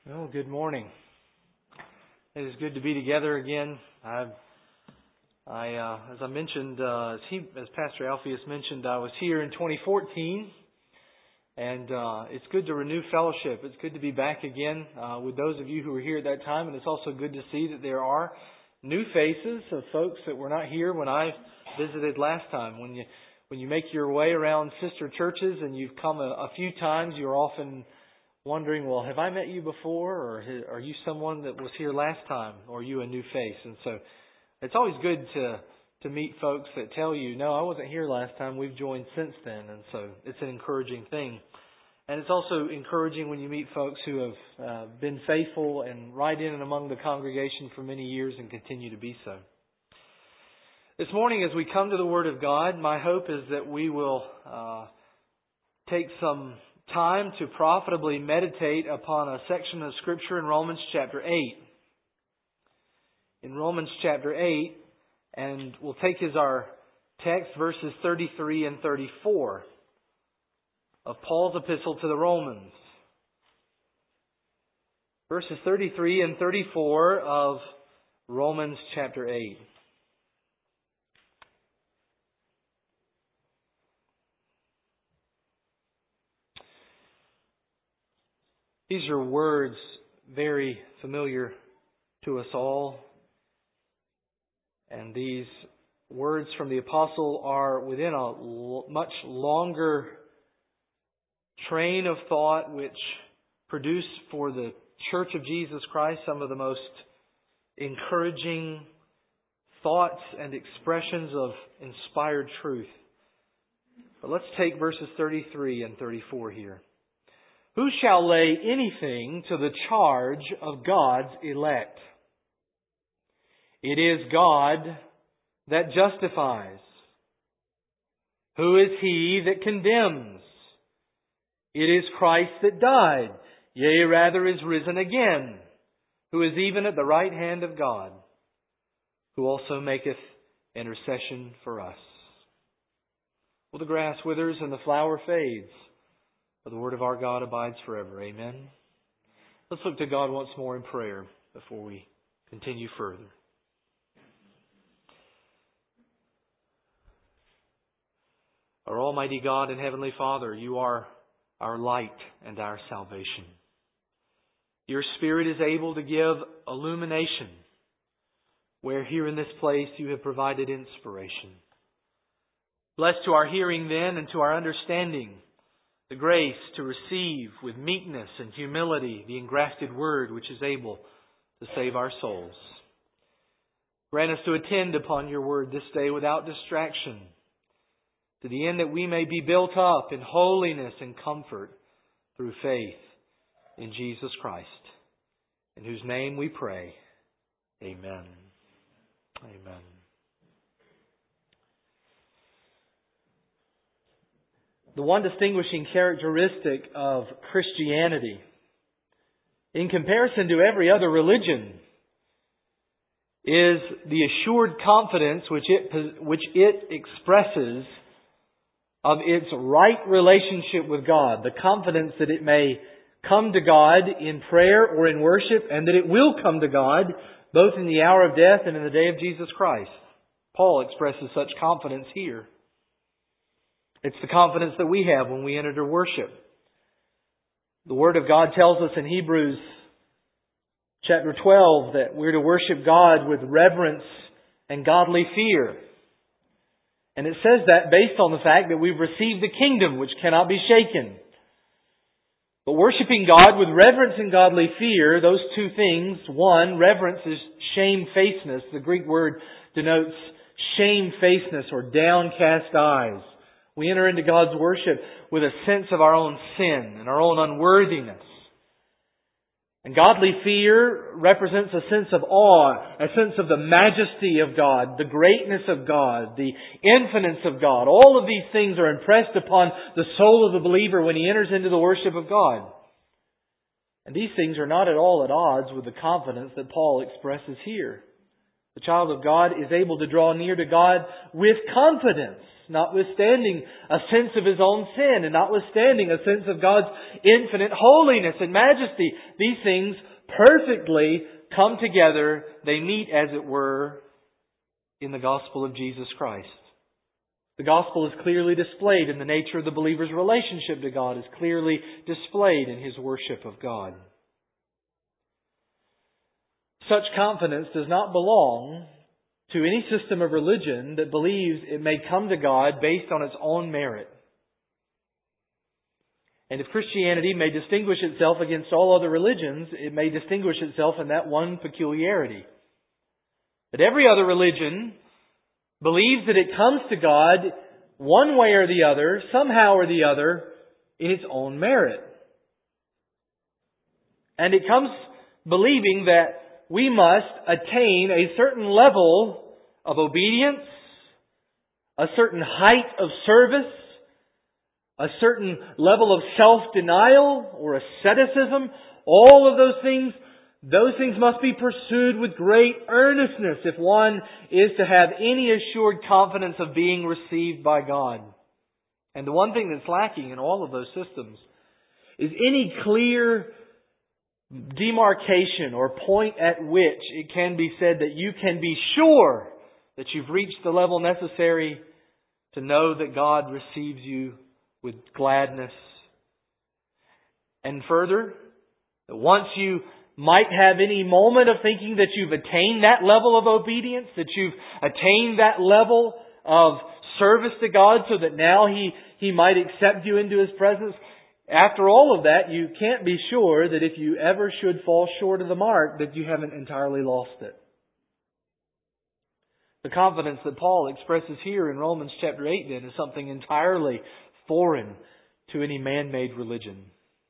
Well, good morning. It is good to be together again. As I mentioned, as Pastor Alpheus mentioned, I was here in 2014, and it's good to renew fellowship. It's good to be back again with those of you who were here at that time, and it's also good to see that there are new faces of folks that were not here when I visited last time. When you make your way around sister churches and you've come a few times, you're often wondering, well, have I met you before, or are you someone that was here last time, or are you a new face? And so it's always good to meet folks that tell you, no, I wasn't here last time, we've joined since then. And so it's an encouraging thing. And it's also encouraging when you meet folks who have been faithful and right in and among the congregation for many years and continue to be so. This morning, as we come to the Word of God, my hope is that we will take some time to profitably meditate upon a section of Scripture in Romans chapter 8. In Romans chapter 8, and we'll take as our text verses 33 and 34 of Paul's epistle to the Romans. Verses 33 and 34 of Romans chapter 8. These are words very familiar to us all. And these words from the Apostle are within a much longer train of thought which produce for the Church of Jesus Christ some of the most encouraging thoughts and expressions of inspired truth. But let's take verses 33 and 34 here. Who shall lay anything to the charge of God's elect? It is God that justifies. Who is he that condemns? It is Christ that died, yea, rather is risen again, who is even at the right hand of God, who also maketh intercession for us. Well, the grass withers and the flower fades, but the word of our God abides forever. Amen. Let's look to God once more in prayer before we continue further. Our Almighty God and Heavenly Father, you are our light and our salvation. Your Spirit is able to give illumination where here in this place you have provided inspiration. Bless to our hearing then and to our understanding the grace to receive with meekness and humility the engrafted word which is able to save our souls. Grant us to attend upon your word this day without distraction, to the end that we may be built up in holiness and comfort through faith in Jesus Christ, in whose name we pray. Amen. Amen. The one distinguishing characteristic of Christianity, in comparison to every other religion, is the assured confidence which it expresses of its right relationship with God. The confidence that it may come to God in prayer or in worship, and that it will come to God both in the hour of death and in the day of Jesus Christ. Paul expresses such confidence here. It's the confidence that we have when we enter to worship. The Word of God tells us in Hebrews chapter 12 that we're to worship God with reverence and godly fear. And it says that based on the fact that we've received the kingdom which cannot be shaken. But worshiping God with reverence and godly fear, those two things, one, reverence is shamefacedness. The Greek word denotes shamefacedness or downcast eyes. We enter into God's worship with a sense of our own sin and our own unworthiness. And godly fear represents a sense of awe, a sense of the majesty of God, the greatness of God, the infiniteness of God. All of these things are impressed upon the soul of the believer when he enters into the worship of God. And these things are not at all at odds with the confidence that Paul expresses here. The child of God is able to draw near to God with confidence. notwithstanding a sense of his own sin, and notwithstanding a sense of God's infinite holiness and majesty. These things perfectly come together. They meet, as it were, in the gospel of Jesus Christ. The gospel is clearly displayed in the nature of the believer's relationship to God, is clearly displayed in his worship of God. Such confidence does not belong to any system of religion that believes it may come to God based on its own merit. And if Christianity may distinguish itself against all other religions, it may distinguish itself in that one peculiarity. But every other religion believes that it comes to God one way or the other, somehow or the other, in its own merit. And it comes believing that we must attain a certain level of obedience, a certain height of service, a certain level of self-denial or asceticism. All of those things must be pursued with great earnestness if one is to have any assured confidence of being received by God. And the one thing that's lacking in all of those systems is any clear demarcation or point at which it can be said that you can be sure that you've reached the level necessary to know that God receives you with gladness. And further, that once you might have any moment of thinking that you've attained that level of obedience, that you've attained that level of service to God so that now He might accept you into His presence, after all of that, you can't be sure that if you ever should fall short of the mark, that you haven't entirely lost it. The confidence that Paul expresses here in Romans chapter 8 then is something entirely foreign to any man-made religion.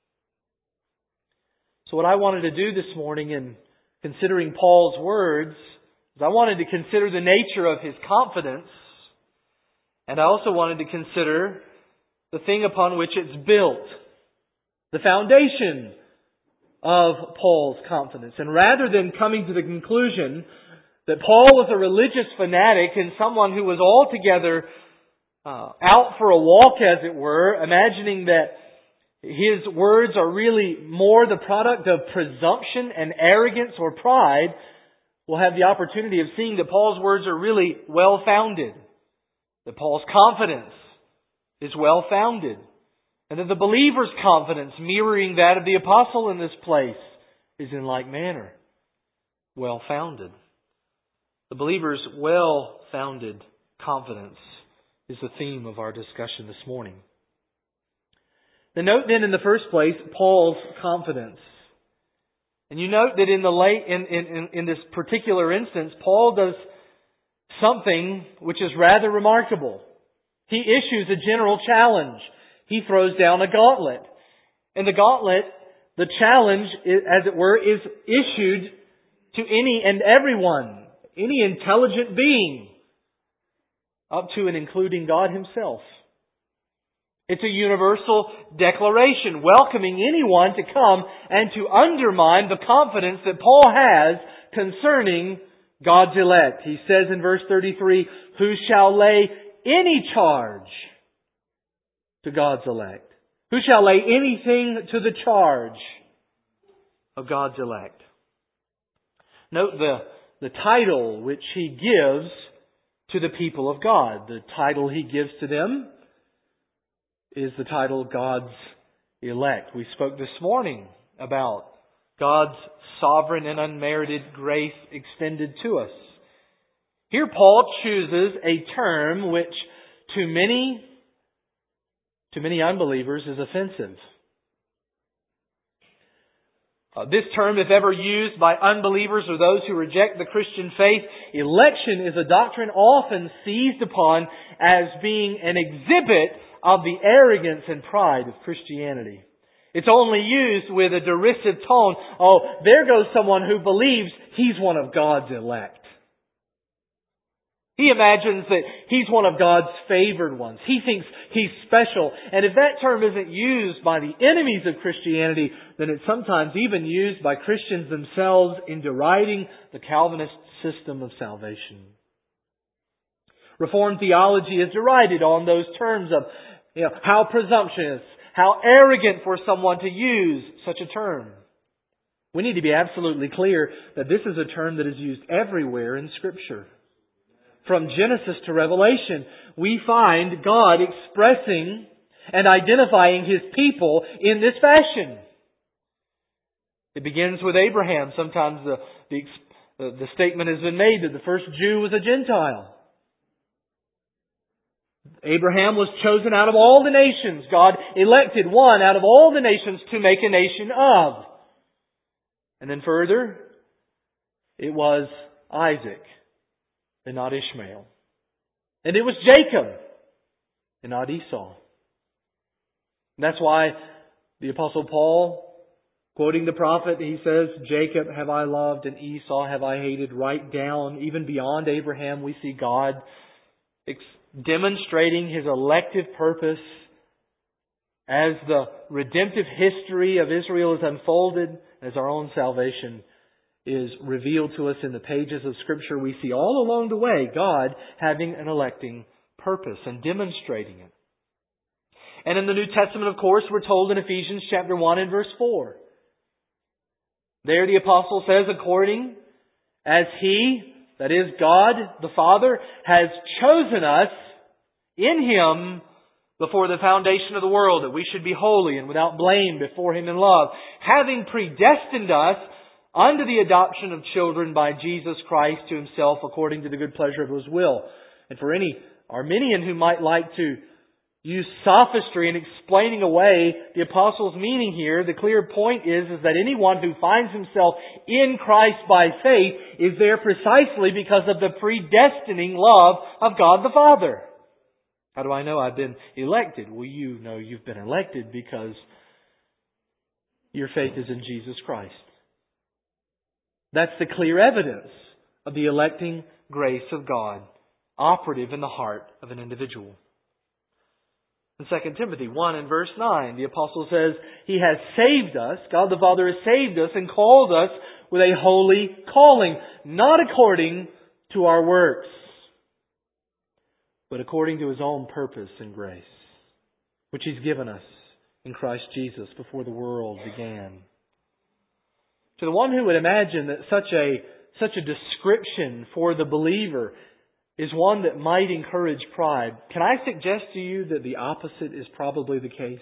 So what I wanted to do this morning in considering Paul's words is I wanted to consider the nature of his confidence, and I also wanted to consider the thing upon which it's built, the foundation of Paul's confidence. And rather than coming to the conclusion that Paul was a religious fanatic and someone who was altogether out for a walk, as it were, imagining that his words are really more the product of presumption and arrogance or pride, we'll have the opportunity of seeing that Paul's words are really well-founded. That Paul's confidence is well-founded. And that the believer's confidence, mirroring that of the apostle in this place, is in like manner well-founded. The believer's well-founded confidence is the theme of our discussion this morning. The note then in the first place, Paul's confidence. And you note that in this particular instance, Paul does something which is rather remarkable. He issues a general challenge. He throws down a gauntlet. And the gauntlet, the challenge, as it were, is issued to any and everyone, any intelligent being, up to and including God Himself. It's a universal declaration welcoming anyone to come and to undermine the confidence that Paul has concerning God's elect. He says in verse 33, "Who shall lay any charge to God's elect?" Who shall lay anything to the charge of God's elect? Note the title which he gives to the people of God. The title he gives to them is the title God's elect. We spoke this morning about God's sovereign and unmerited grace extended to us. Here Paul chooses a term which to many unbelievers is offensive. This term, if ever used by unbelievers or those who reject the Christian faith, election is a doctrine often seized upon as being an exhibit of the arrogance and pride of Christianity. It's only used with a derisive tone. Oh, there goes someone who believes he's one of God's elect. He imagines that he's one of God's favored ones. He thinks he's special. And if that term isn't used by the enemies of Christianity, then it's sometimes even used by Christians themselves in deriding the Calvinist system of salvation. Reformed theology is derided on those terms of, how presumptuous, how arrogant for someone to use such a term. We need to be absolutely clear that this is a term that is used everywhere in Scripture. From Genesis to Revelation, we find God expressing and identifying His people in this fashion. It begins with Abraham. Sometimes the statement has been made that the first Jew was a Gentile. Abraham was chosen out of all the nations. God elected one out of all the nations to make a nation of. And then further, it was Isaac and not Ishmael. And it was Jacob and not Esau. And that's why the Apostle Paul, quoting the prophet, he says, Jacob have I loved and Esau have I hated. Right down, even beyond Abraham, we see God demonstrating His elective purpose as the redemptive history of Israel is unfolded, as our own salvation is revealed to us in the pages of Scripture. We see all along the way God having an electing purpose and demonstrating it. And in the New Testament, of course, we're told in Ephesians chapter 1 and verse 4. There the apostle says, according as He, that is God the Father, has chosen us in Him before the foundation of the world, that we should be holy and without blame before Him in love, having predestined us unto the adoption of children by Jesus Christ to Himself according to the good pleasure of His will. And for any Arminian who might like to use sophistry in explaining away the apostle's meaning here, the clear point is that anyone who finds himself in Christ by faith is there precisely because of the predestining love of God the Father. How do I know I've been elected? Well, you know you've been elected because your faith is in Jesus Christ. That's the clear evidence of the electing grace of God, operative in the heart of an individual. In 2 Timothy 1 and verse 9, the apostle says, He has saved us, God the Father has saved us and called us with a holy calling, not according to our works, but according to His own purpose and grace, which He's given us in Christ Jesus before the world began. To the one who would imagine that such a description for the believer is one that might encourage pride, can I suggest to you that the opposite is probably the case?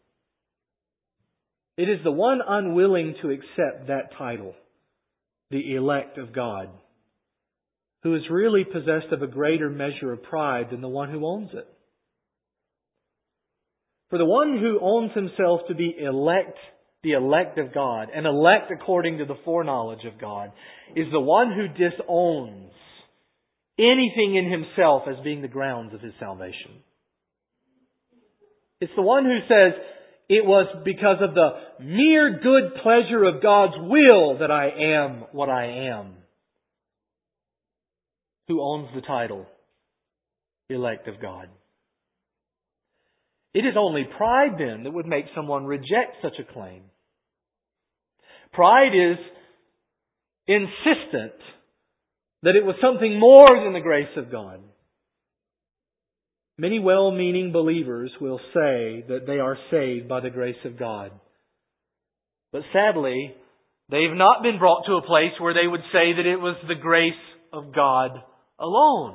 It is the one unwilling to accept that title, the elect of God, who is really possessed of a greater measure of pride than the one who owns it. For the one who owns himself to be elect, the elect of God, and elect according to the foreknowledge of God, is the one who disowns anything in himself as being the grounds of his salvation. It's the one who says, it was because of the mere good pleasure of God's will that I am what I am, who owns the title, elect of God. It is only pride then that would make someone reject such a claim. Pride is insistent that it was something more than the grace of God. Many well-meaning believers will say that they are saved by the grace of God. But sadly, they've not been brought to a place where they would say that it was the grace of God alone.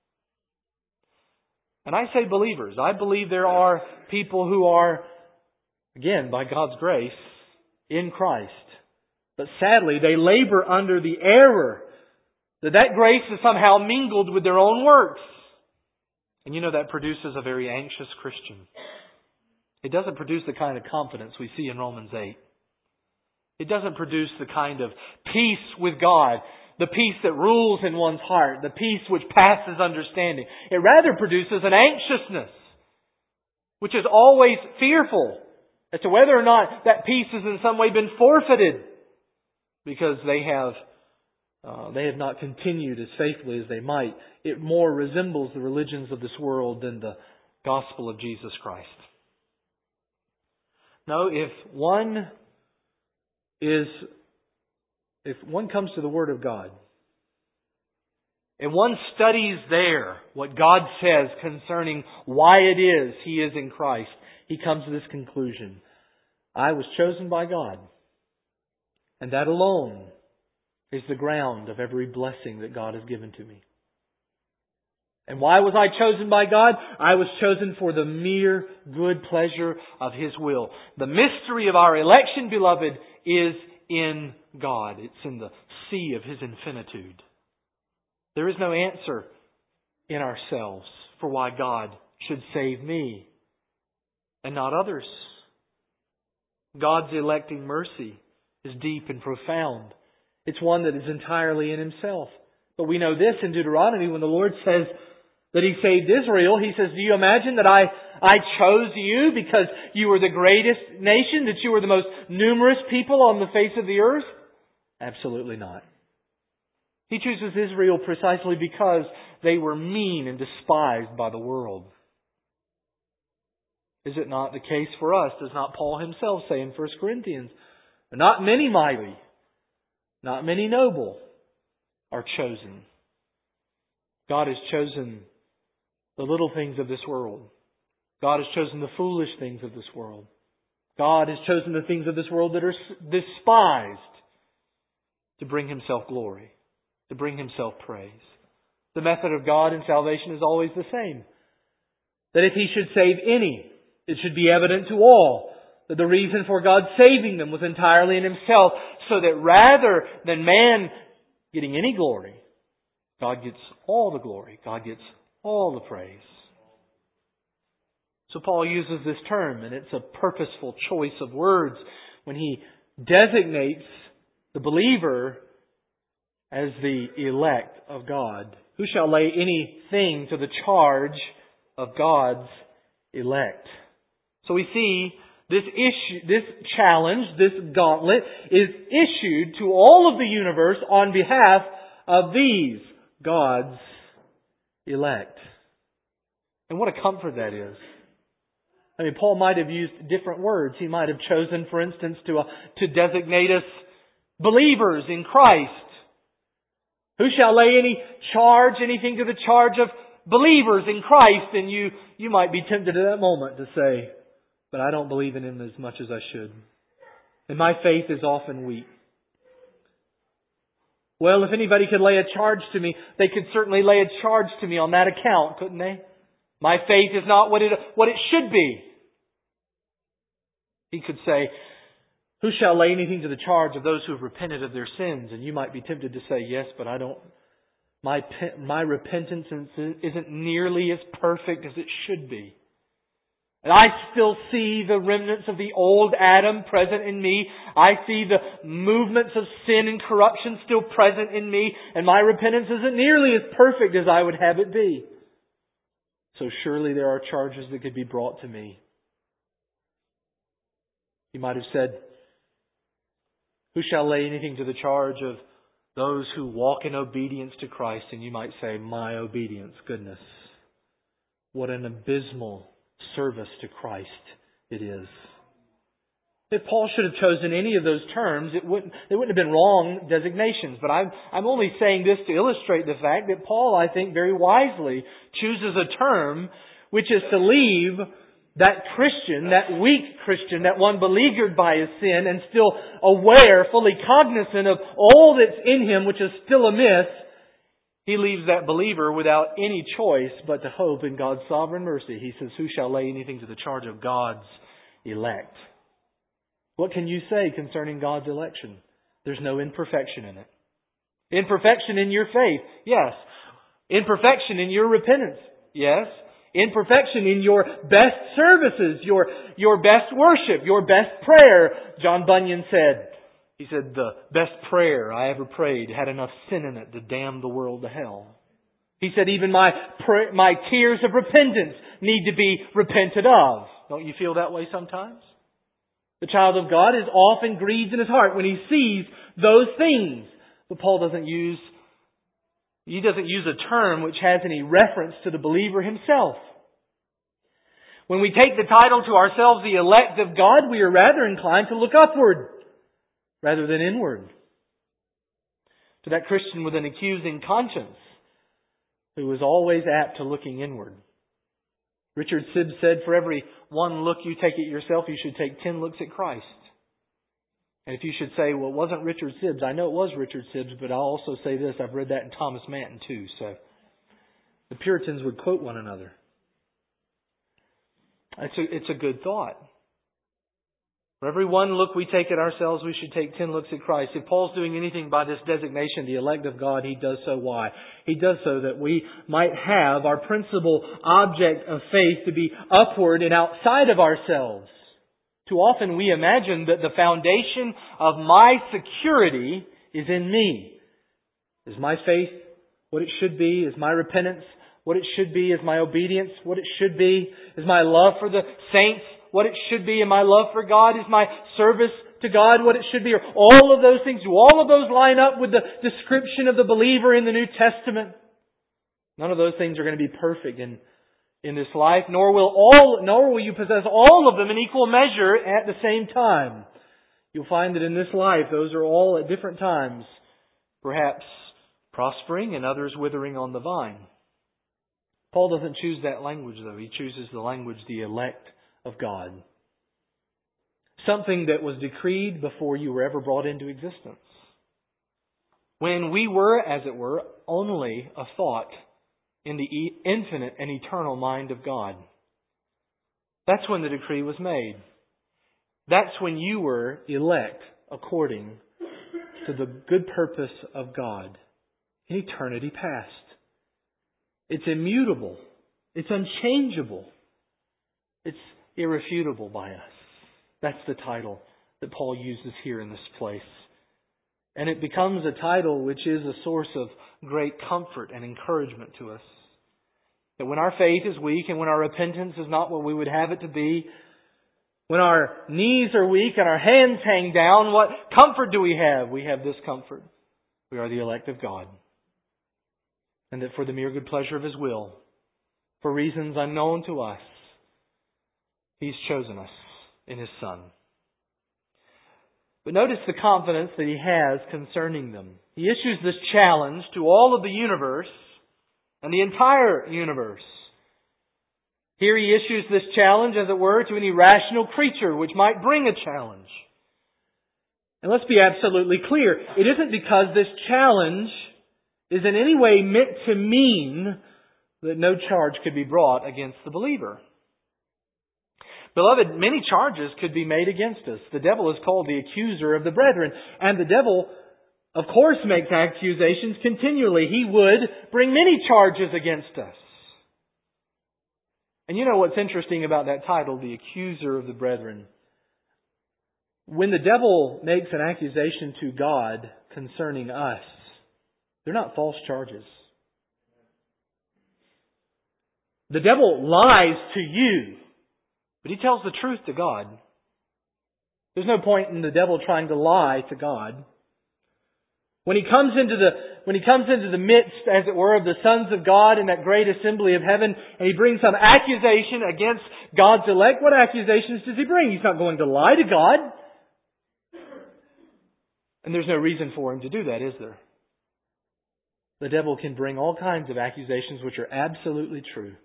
And I say believers. I believe there are people who are, again, by God's grace, in Christ. But sadly, they labor under the error that grace is somehow mingled with their own works. And that produces a very anxious Christian. It doesn't produce the kind of confidence we see in Romans 8. It doesn't produce the kind of peace with God, the peace that rules in one's heart, the peace which passes understanding. It rather produces an anxiousness, which is always fearful as to whether or not that peace has in some way been forfeited because they have not continued as faithfully as they might. It more resembles the religions of this world than the gospel of Jesus Christ. No, if one comes to the Word of God and one studies there what God says concerning why it is he is in Christ, he comes to this conclusion. I was chosen by God, and that alone is the ground of every blessing that God has given to me. And why was I chosen by God? I was chosen for the mere good pleasure of His will. The mystery of our election, beloved, is in God. It's in the sea of His infinitude. There is no answer in ourselves for why God should save me and not others. God's electing mercy is deep and profound. It's one that is entirely in Himself. But we know this in Deuteronomy when the Lord says that He saved Israel. He says, do you imagine that I chose you because you were the greatest nation, that you were the most numerous people on the face of the earth? Absolutely not. He chooses Israel precisely because they were mean and despised by the world. Is it not the case for us? Does not Paul himself say in 1 Corinthians, not many mighty, not many noble are chosen. God has chosen the little things of this world. God has chosen the foolish things of this world. God has chosen the things of this world that are despised to bring Himself glory, to bring Himself praise. The method of God in salvation is always the same. That if He should save any, it should be evident to all that the reason for God saving them was entirely in Himself, so that rather than man getting any glory, God gets all the glory. God gets all the praise. So Paul uses this term, and it's a purposeful choice of words when he designates the believer as the elect of God. Who shall lay anything to the charge of God's elect? So we see this issue, this challenge, this gauntlet is issued to all of the universe on behalf of these God's elect. And what a comfort that is. I mean, Paul might have used different words. He might have chosen, for instance, to designate us believers in Christ. Who shall lay anything to the charge of believers in Christ? And you might be tempted at that moment to say, but I don't believe in Him as much as I should. And my faith is often weak. Well, if anybody could lay a charge to me, they could certainly lay a charge to me on that account, couldn't they? My faith is not what it should be. He could say, who shall lay anything to the charge of those who have repented of their sins? And you might be tempted to say, yes, but I don't. My repentance isn't nearly as perfect as it should be. And I still see the remnants of the old Adam present in me. I see the movements of sin and corruption still present in me. And my repentance isn't nearly as perfect as I would have it be. So surely there are charges that could be brought to me. He might have said, who shall lay anything to the charge of those who walk in obedience to Christ? And you might say, my obedience. Goodness. What an abysmal service to Christ it is. If Paul should have chosen any of those terms, they wouldn't have been wrong designations. But I'm only saying this to illustrate the fact that Paul, I think, very wisely chooses a term which is to leave that Christian, that weak Christian, that one beleaguered by his sin and still aware, fully cognizant of all that's in him which is still amiss. He leaves that believer without any choice but to hope in God's sovereign mercy. He says, who shall lay anything to the charge of God's elect? What can you say concerning God's election? There's no imperfection in it. Imperfection in your faith, yes. Imperfection in your repentance, yes. Imperfection in your best services, your best worship, your best prayer. John Bunyan said, he said, the best prayer I ever prayed had enough sin in it to damn the world to hell. He said, even my tears of repentance need to be repented of. Don't you feel that way sometimes? The child of God is often grieved in his heart when he sees those things. But Paul doesn't use a term which has any reference to the believer himself. When we take the title to ourselves, the elect of God, we are rather inclined to look upward rather than inward. To that Christian with an accusing conscience, who was always apt to looking inward. Richard Sibbes said, for every one look you take at yourself, you should take 10 looks at Christ. And if you should say, well, it wasn't Richard Sibbes. I know it was Richard Sibbes, but I'll also say this. I've read that in Thomas Manton too. So the Puritans would quote one another. It's a good thought. For every one look we take at ourselves, we should take 10 looks at Christ. If Paul's doing anything by this designation, the elect of God, he does so why? He does so that we might have our principal object of faith to be upward and outside of ourselves. Too often we imagine that the foundation of my security is in me. Is my faith what it should be? Is my repentance what it should be? Is my obedience what it should be? Is my love for the saints what it should be? And my love for God, is my service to God what it should be? Or all of those things, do all of those line up with the description of the believer in the New Testament? None of those things are going to be perfect in this life, nor will you possess all of them in equal measure at the same time. You'll find that in this life, those are all at different times, perhaps prospering and others withering on the vine. Paul doesn't choose that language, though. He chooses the language, the elect of God. Something that was decreed before you were ever brought into existence. When we were, as it were, only a thought in the infinite and eternal mind of God. That's when the decree was made. That's when you were elect according to the good purpose of God in eternity past. It's immutable. It's unchangeable. It's irrefutable by us. That's the title that Paul uses here in this place. And it becomes a title which is a source of great comfort and encouragement to us. That when our faith is weak and when our repentance is not what we would have it to be, when our knees are weak and our hands hang down, what comfort do we have? We have this comfort. We are the elect of God. And that for the mere good pleasure of His will, for reasons unknown to us, He's chosen us in His Son. But notice the confidence that He has concerning them. He issues this challenge to all of the universe and the entire universe. Here He issues this challenge, as it were, to any rational creature which might bring a challenge. And let's be absolutely clear. It isn't because this challenge is in any way meant to mean that no charge could be brought against the believer. Beloved, many charges could be made against us. The devil is called the accuser of the brethren. And the devil, of course, makes accusations continually. He would bring many charges against us. And you know what's interesting about that title, the accuser of the brethren? When the devil makes an accusation to God concerning us, they're not false charges. The devil lies to you, but he tells the truth to God. There's no point in the devil trying to lie to God. When he comes into the midst, as it were, of the sons of God in that great assembly of heaven, and he brings some accusation against God's elect, what accusations does he bring? He's not going to lie to God. And there's no reason for him to do that, is there? The devil can bring all kinds of accusations which are absolutely true.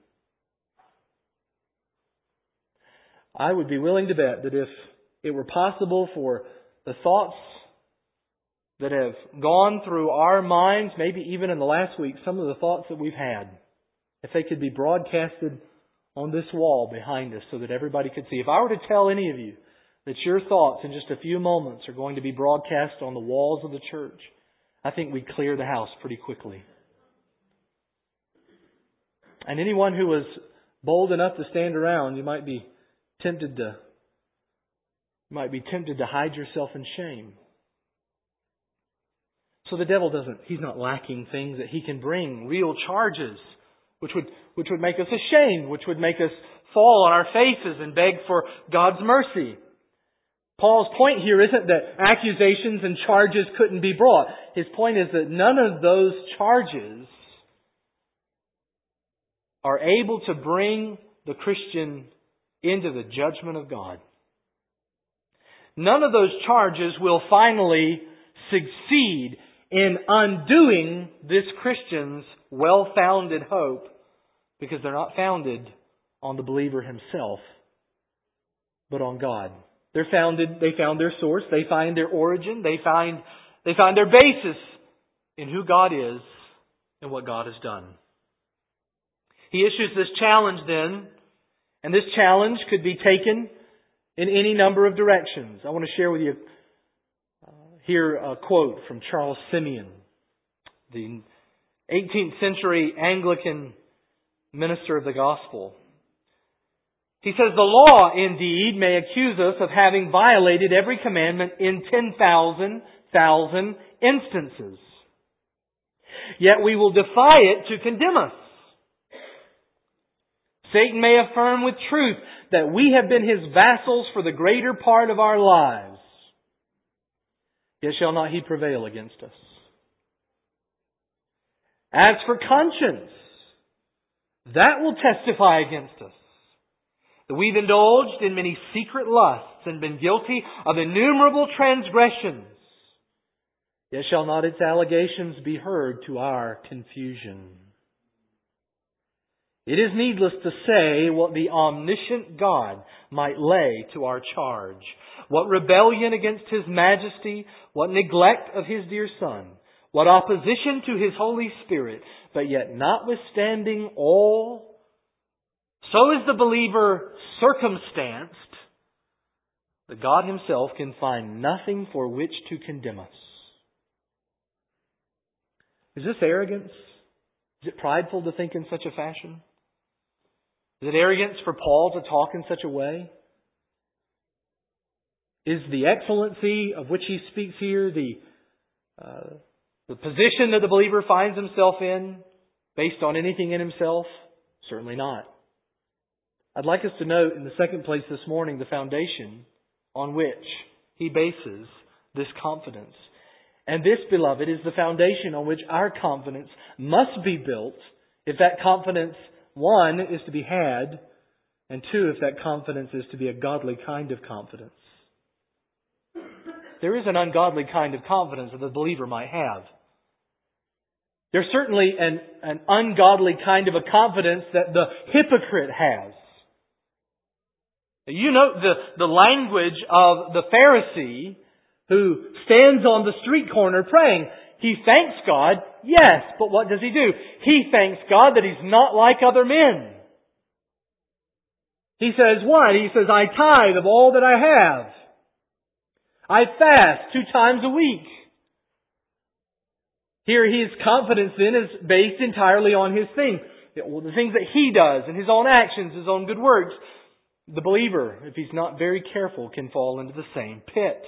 I would be willing to bet that if it were possible for the thoughts that have gone through our minds, maybe even in the last week, some of the thoughts that we've had, if they could be broadcasted on this wall behind us so that everybody could see. If I were to tell any of you that your thoughts in just a few moments are going to be broadcast on the walls of the church, I think we'd clear the house pretty quickly. And anyone who was bold enough to stand around, you might be tempted to hide yourself in shame. So the devil he's not lacking things that he can bring, real charges, which would make us ashamed, which would make us fall on our faces and beg for God's mercy. Paul's point here isn't that accusations and charges couldn't be brought. His point is that none of those charges are able to bring the Christian into the judgment of God. None of those charges will finally succeed in undoing this Christian's well-founded hope because they're not founded on the believer himself, but on God. They found their source, they find their origin, they find their basis in who God is and what God has done. He issues this challenge then, and this challenge could be taken in any number of directions. I want to share with you here a quote from Charles Simeon, the 18th century Anglican minister of the gospel. He says, "The law, indeed, may accuse us of having violated every commandment in 10,000 instances. Yet we will defy it to condemn us. Satan may affirm with truth that we have been his vassals for the greater part of our lives. Yet shall not he prevail against us. As for conscience, that will testify against us, that we've indulged in many secret lusts and been guilty of innumerable transgressions. Yet shall not its allegations be heard to our confusion. It is needless to say what the omniscient God might lay to our charge. What rebellion against His majesty, what neglect of His dear Son, what opposition to His Holy Spirit, but yet notwithstanding all, so is the believer circumstanced that God Himself can find nothing for which to condemn us. Is this arrogance? Is it prideful to think in such a fashion? Is it arrogance for Paul to talk in such a way? Is the excellency of which he speaks here the position that the believer finds himself in based on anything in himself? Certainly not. I'd like us to note in the second place this morning the foundation on which he bases this confidence. And this, beloved, is the foundation on which our confidence must be built if that confidence, one, is to be had, and two, if that confidence is to be a godly kind of confidence. There is an ungodly kind of confidence that the believer might have. There's certainly an ungodly kind of a confidence that the hypocrite has. You note the language of the Pharisee who stands on the street corner praying. He thanks God, yes, but what does he do? He thanks God that he's not like other men. He says what? He says, I tithe of all that I have. I fast 2 times a week. Here his confidence then is based entirely on his thing. The things that he does and his own actions, his own good works. The believer, if he's not very careful, can fall into the same pit.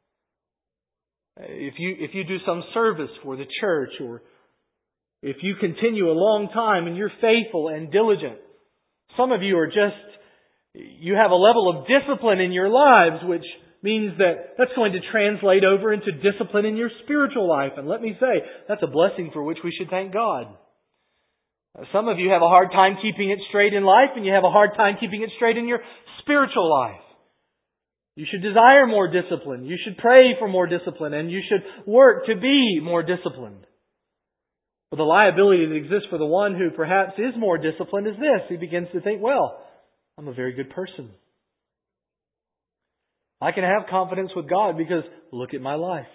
If you do some service for the church, or if you continue a long time and you're faithful and diligent, some of you you have a level of discipline in your lives, which means that's going to translate over into discipline in your spiritual life. And let me say, that's a blessing for which we should thank God. Some of you have a hard time keeping it straight in life, and you have a hard time keeping it straight in your spiritual life. You should desire more discipline. You should pray for more discipline, and you should work to be more disciplined. But the liability that exists for the one who perhaps is more disciplined is this. He begins to think, well, I'm a very good person. I can have confidence with God because look at my life.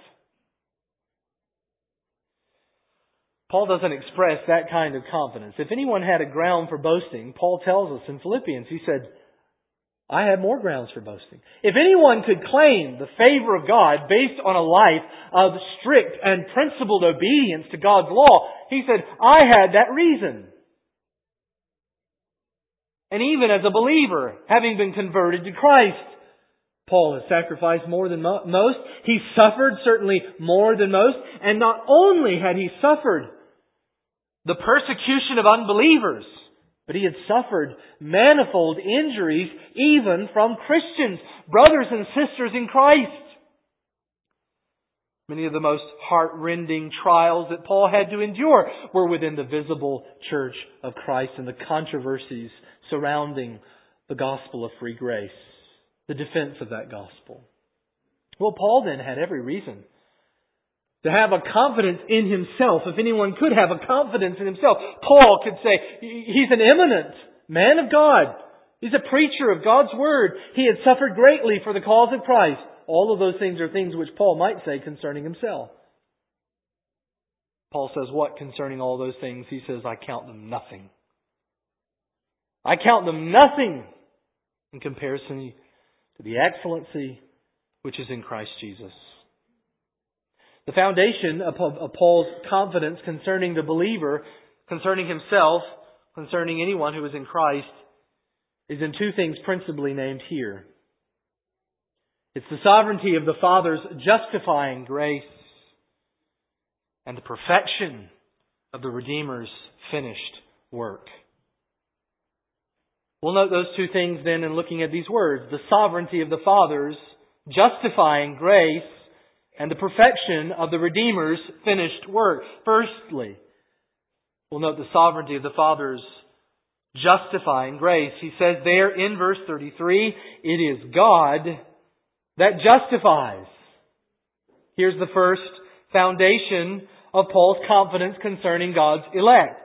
Paul doesn't express that kind of confidence. If anyone had a ground for boasting, Paul tells us in Philippians, he said, I have more grounds for boasting. If anyone could claim the favor of God based on a life of strict and principled obedience to God's law, he said, I had that reason. And even as a believer, having been converted to Christ, Paul has sacrificed more than most. He suffered certainly more than most. And not only had he suffered the persecution of unbelievers, but he had suffered manifold injuries even from Christians, brothers and sisters in Christ. Many of the most heart-rending trials that Paul had to endure were within the visible church of Christ and the controversies surrounding the gospel of free grace, the defense of that gospel. Well, Paul then had every reason To have a confidence in himself, if anyone could have a confidence in himself, Paul could say, he's an eminent man of God. He's a preacher of God's Word. He had suffered greatly for the cause of Christ. All of those things are things which Paul might say concerning himself. Paul says what concerning all those things? He says, I count them nothing. I count them nothing in comparison to the excellency which is in Christ Jesus. The foundation of Paul's confidence concerning the believer, concerning himself, concerning anyone who is in Christ, is in two things principally named here. It's the sovereignty of the Father's justifying grace and the perfection of the Redeemer's finished work. We'll note those two things then in looking at these words. The sovereignty of the Father's justifying grace and the perfection of the Redeemer's finished work. Firstly, we'll note the sovereignty of the Father's justifying grace. He says there in verse 33, it is God that justifies. Here's the first foundation of Paul's confidence concerning God's elect.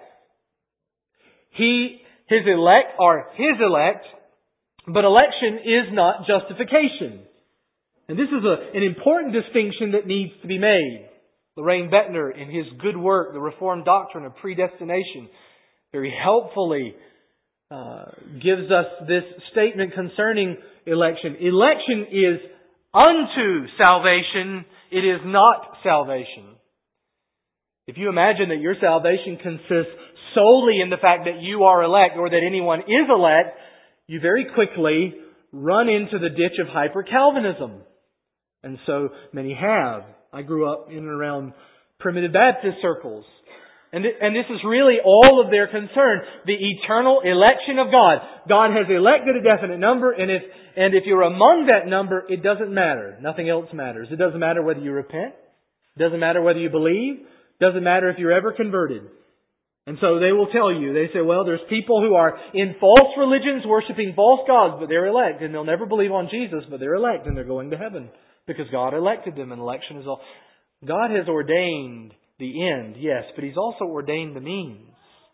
His elect are His elect, but election is not justification. And this is an important distinction that needs to be made. Loraine Bettner, in his good work, The Reformed Doctrine of Predestination, very helpfully gives us this statement concerning election. Election is unto salvation. It is not salvation. If you imagine that your salvation consists solely in the fact that you are elect or that anyone is elect, you very quickly run into the ditch of hyper-Calvinism. And so many have. I grew up in and around primitive Baptist circles. And this is really all of their concern. The eternal election of God. God has elected a definite number, and if you're among that number, it doesn't matter. Nothing else matters. It doesn't matter whether you repent. It doesn't matter whether you believe. It doesn't matter if you're ever converted. And so they will tell you, they say, well, there's people who are in false religions worshiping false gods, but they're elect, and they'll never believe on Jesus, but they're elect, and they're going to heaven because God elected them, and election is all. God has ordained the end, yes, but He's also ordained the means.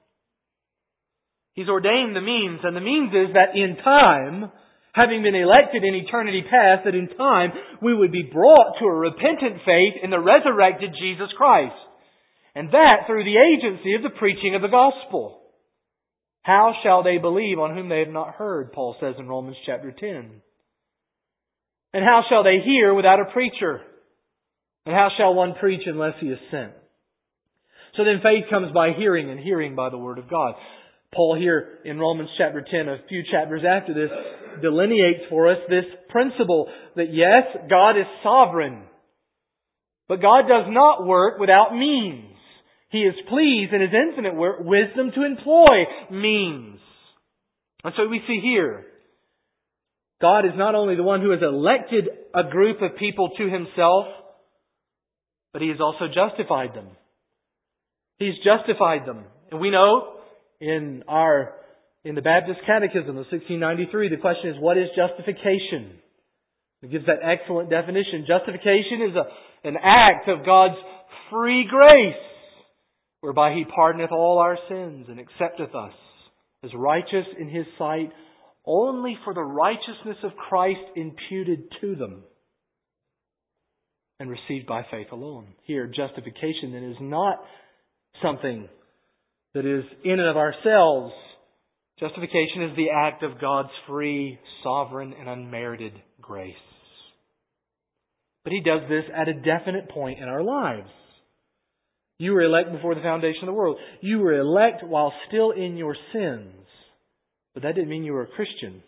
He's ordained the means, and the means is that in time, having been elected in eternity past, that in time we would be brought to a repentant faith in the resurrected Jesus Christ. And that through the agency of the preaching of the gospel. How shall they believe on whom they have not heard, Paul says in Romans chapter 10. And how shall they hear without a preacher? And how shall one preach unless he is sent? So then faith comes by hearing, and hearing by the Word of God. Paul here in Romans chapter 10, a few chapters after this, delineates for us this principle that yes, God is sovereign, but God does not work without means. He is pleased in His infinite wisdom to employ means. And so we see here, God is not only the one who has elected a group of people to Himself, but He has also justified them. He's justified them. And we know in the Baptist Catechism of 1693, the question is, what is justification? It gives that excellent definition. Justification is an act of God's free grace, whereby He pardoneth all our sins and accepteth us as righteous in His sight only for the righteousness of Christ imputed to them and received by faith alone. Here, justification then is not something that is in and of ourselves. Justification is the act of God's free, sovereign, and unmerited grace. But He does this at a definite point in our lives. You were elect before the foundation of the world. You were elect while still in your sins. But that didn't mean you were a Christian.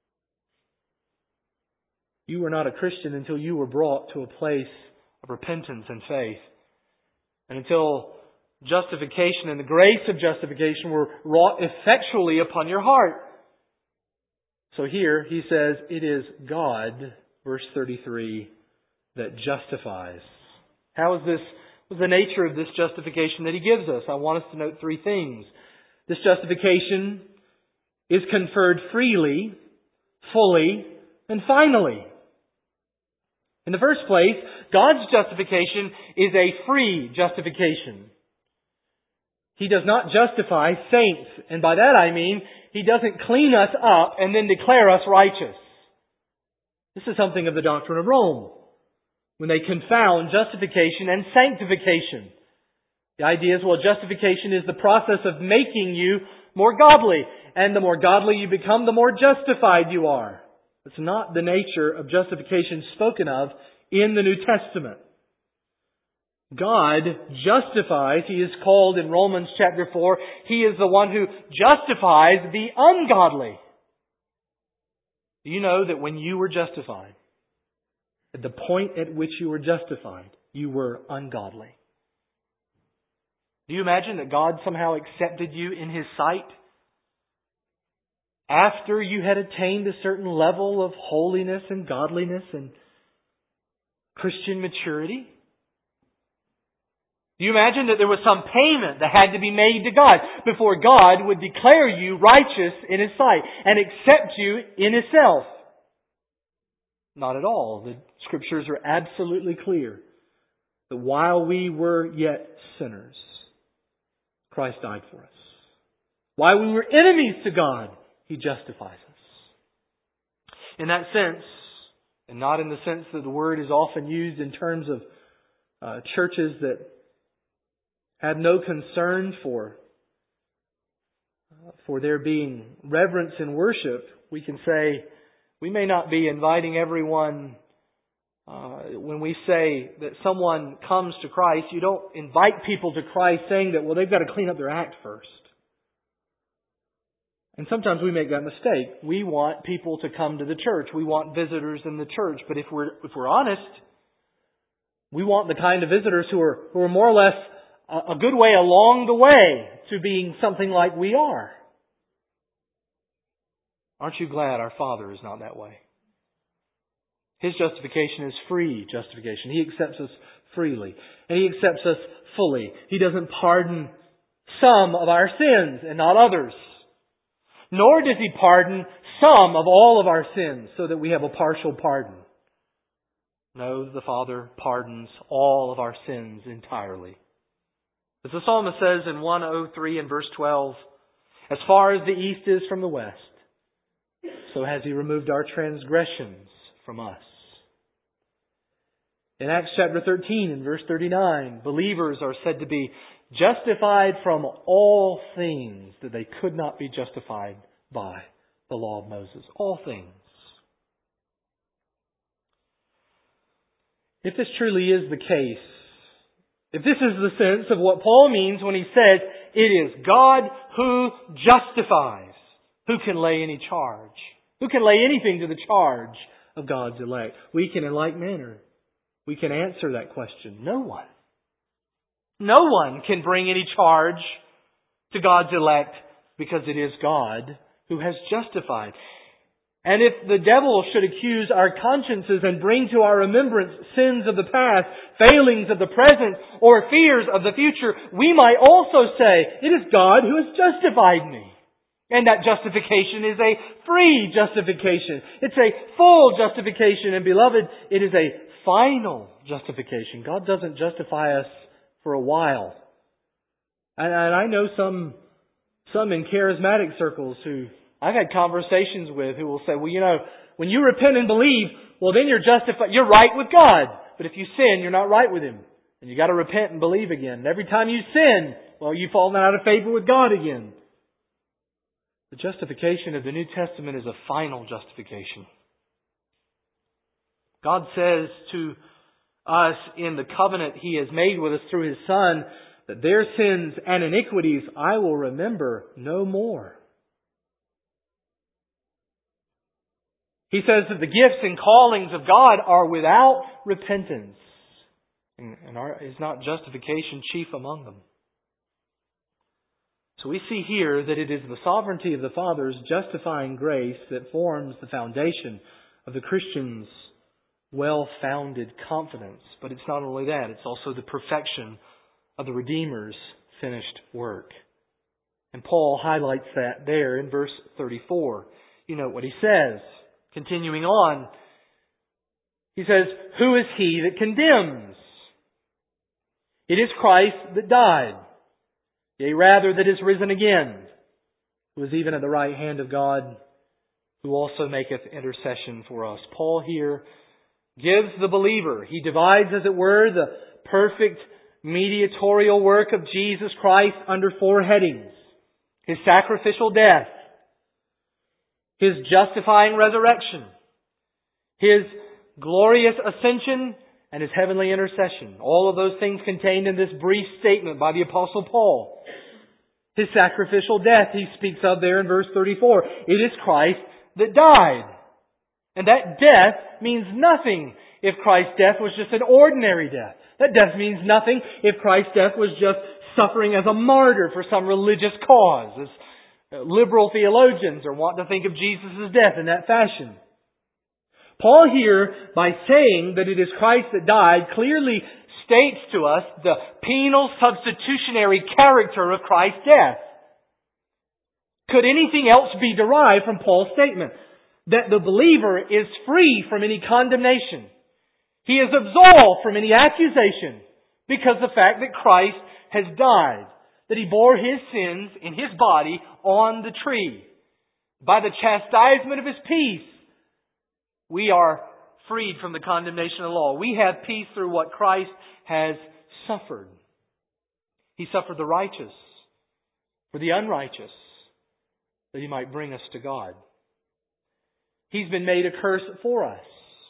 You were not a Christian until you were brought to a place of repentance and faith. And until justification and the grace of justification were wrought effectually upon your heart. So here he says, it is God, verse 33, that justifies. How is this? What's the nature of this justification that he gives us? I want us to note three things. This justification is conferred freely, fully, and finally. In the first place, God's justification is a free justification. He does not justify saints, and by that I mean He doesn't clean us up and then declare us righteous. This is something of the doctrine of Rome, when they confound justification and sanctification. The idea is, well, justification is the process of making you more godly, and the more godly you become, the more justified you are. It's not the nature of justification spoken of in the New Testament. God justifies. He is called in Romans chapter 4, He is the one who justifies the ungodly. Do you know that when you were justified, at the point at which you were justified, you were ungodly? Do you imagine that God somehow accepted you in His sight after you had attained a certain level of holiness and godliness and Christian maturity? Do you imagine that there was some payment that had to be made to God before God would declare you righteous in His sight and accept you in Himself? Not at all. The Scriptures are absolutely clear that while we were yet sinners, Christ died for us. While we were enemies to God, He justifies us. In that sense, and not in the sense that the word is often used in terms of churches that have no concern for there being reverence in worship, we can say we may not be inviting everyone. When we say that someone comes to Christ, you don't invite people to Christ saying that, well, they've got to clean up their act first. And sometimes we make that mistake. We want people to come to the church. We want visitors in the church. But if we're honest, we want the kind of visitors who are more or less a good way along the way to being something like we are. Aren't you glad our Father is not that way? His justification is free justification. He accepts us freely. And He accepts us fully. He doesn't pardon some of our sins and not others. Nor does He pardon some of all of our sins so that we have a partial pardon. No, the Father pardons all of our sins entirely. As the psalmist says in 103 and verse 12, as far as the east is from the west, so has He removed our transgressions from us. In Acts chapter 13 and verse 39, believers are said to be justified from all things that they could not be justified by the law of Moses. All things. If this truly is the case, if this is the sense of what Paul means when he says, it is God who justifies, who can lay any charge? Who can lay anything to the charge of God's elect? We can, in like manner, we can answer that question. No one. No one can bring any charge to God's elect because it is God who has justified. And if the devil should accuse our consciences and bring to our remembrance sins of the past, failings of the present, or fears of the future, we might also say, it is God who has justified me. And that justification is a free justification. It's a full justification. And beloved, it is a final justification. God doesn't justify us for a while. And I know some in charismatic circles who I've had conversations with who will say, well, you know, when you repent and believe, well, then you're justified. You're right with God. But if you sin, you're not right with Him. And you got to repent and believe again. And every time you sin, well, you've fallen out of favor with God again. The justification of the New Testament is a final justification. God says to us in the covenant He has made with us through His Son that their sins and iniquities I will remember no more. He says that the gifts and callings of God are without repentance. And is not justification chief among them? So we see here that it is the sovereignty of the Father's justifying grace that forms the foundation of the Christian's well-founded confidence. But it's not only that, it's also the perfection of the Redeemer's finished work. And Paul highlights that there in verse 34. You know what he says. Continuing on, He says, who is he that condemns? It is Christ that died, yea, rather that is risen again, who is even at the right hand of God, who also maketh intercession for us. Paul here gives the believer, he divides, as it were, the perfect mediatorial work of Jesus Christ under four headings. His sacrificial death, His justifying resurrection, His glorious ascension, and His heavenly intercession. All of those things contained in this brief statement by the Apostle Paul. His sacrificial death he speaks of there in verse 34. It is Christ that died. And that death means nothing if Christ's death was just an ordinary death. That death means nothing if Christ's death was just suffering as a martyr for some religious cause, as liberal theologians are wanting to think of Jesus' death in that fashion. Paul here, by saying that it is Christ that died, clearly states to us the penal substitutionary character of Christ's death. Could anything else be derived from Paul's statement? That the believer is free from any condemnation. He is absolved from any accusation because of the fact that Christ has died. That He bore His sins in His body on the tree. By the chastisement of His peace, we are freed from the condemnation of the law. We have peace through what Christ has suffered. He suffered the righteous for the unrighteous, that He might bring us to God. He's been made a curse for us.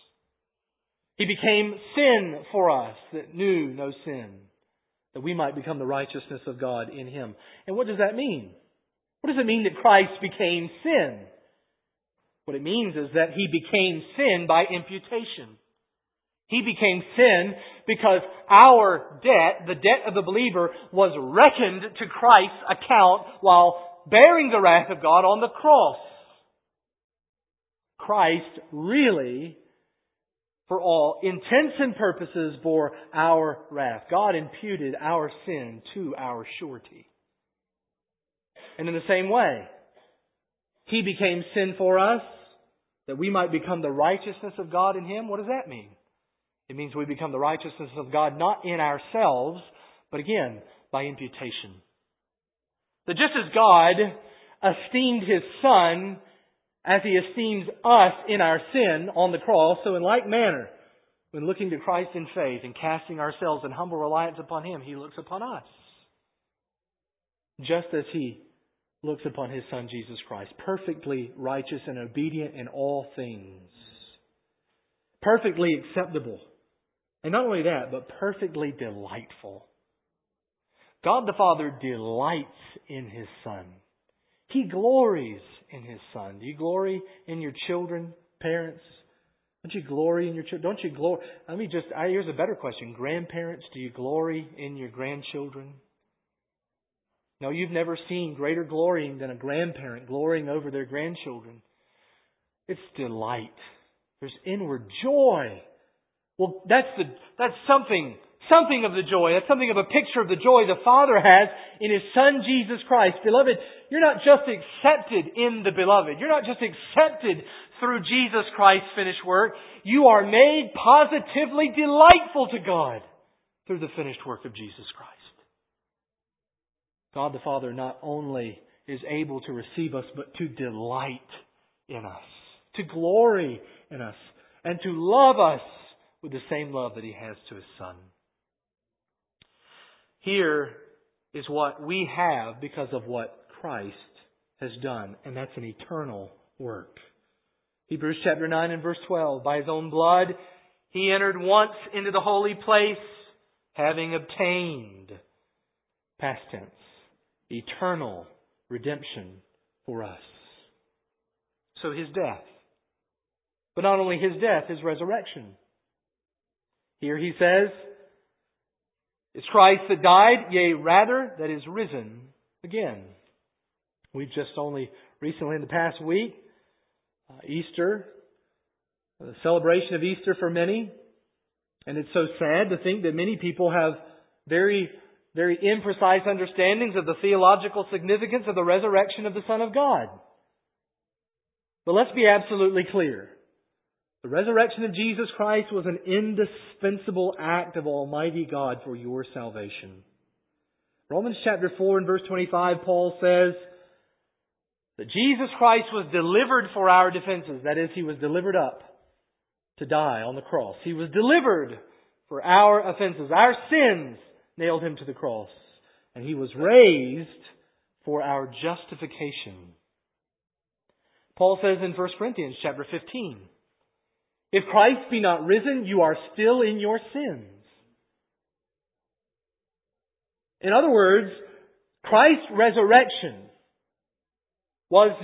He became sin for us that knew no sin, that we might become the righteousness of God in Him. And what does that mean? What does it mean that Christ became sin? What it means is that He became sin by imputation. He became sin because our debt, the debt of the believer, was reckoned to Christ's account while bearing the wrath of God on the cross. Christ really, for all intents and purposes, bore our wrath. God imputed our sin to our surety. And in the same way, He became sin for us, that we might become the righteousness of God in Him. What does that mean? It means we become the righteousness of God not in ourselves, but again, by imputation. That just as God esteemed His Son as He esteems us in our sin on the cross, so in like manner, when looking to Christ in faith and casting ourselves in humble reliance upon Him, He looks upon us. Just as He looks upon His Son, Jesus Christ, perfectly righteous and obedient in all things. Perfectly acceptable. And not only that, but perfectly delightful. God the Father delights in His Son. He glories in His Son. Do you glory in your children, parents? Don't you glory in your children? Don't you glory? Here's a better question. Grandparents, do you glory in your grandchildren? No, you've never seen greater glorying than a grandparent glorying over their grandchildren. It's delight. There's inward joy. Well, that's something of the joy. That's something of a picture of the joy the Father has in His Son, Jesus Christ. Beloved, you're not just accepted in the Beloved. You're not just accepted through Jesus Christ's finished work. You are made positively delightful to God through the finished work of Jesus Christ. God the Father not only is able to receive us, but to delight in us, to glory in us, and to love us with the same love that He has to His Son. Here is what we have because of what Christ has done, and that's an eternal work. Hebrews chapter 9 and verse 12. By His own blood He entered once into the holy place, having obtained, past tense, eternal redemption for us. So His death. But not only His death, His resurrection. Here He says, it's Christ that died, yea, rather, that is risen again. We've just only recently in the past week, Easter, the celebration of Easter for many. And it's so sad to think that many people have very imprecise understandings of the theological significance of the resurrection of the Son of God. But let's be absolutely clear. The resurrection of Jesus Christ was an indispensable act of Almighty God for your salvation. Romans chapter 4 and verse 25, Paul says that Jesus Christ was delivered for our defenses. That is, He was delivered up to die on the cross. He was delivered for our offenses. Our sins nailed Him to the cross. And He was raised for our justification. Paul says in 1 Corinthians chapter 15, if Christ be not risen, you are still in your sins. In other words, Christ's resurrection was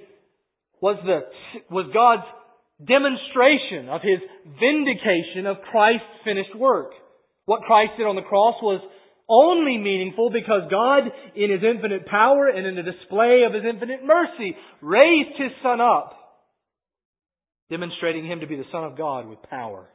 God's demonstration of His vindication of Christ's finished work. What Christ did on the cross was only meaningful because God, in His infinite power and in the display of His infinite mercy, raised His Son up, demonstrating Him to be the Son of God with power.